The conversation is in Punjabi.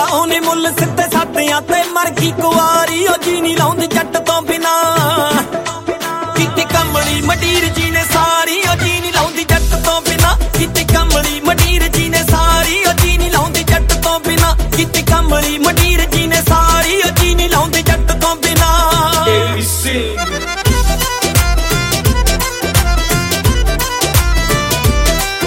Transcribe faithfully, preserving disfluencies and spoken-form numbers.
ਲਾਉ ਨੀ ਮੁੱਲ ਸਿੱਧੇ ਸਾਥੀਆਂ ਤੇ ਮਰ ਗਈ ਕੁਵਾਰੀ।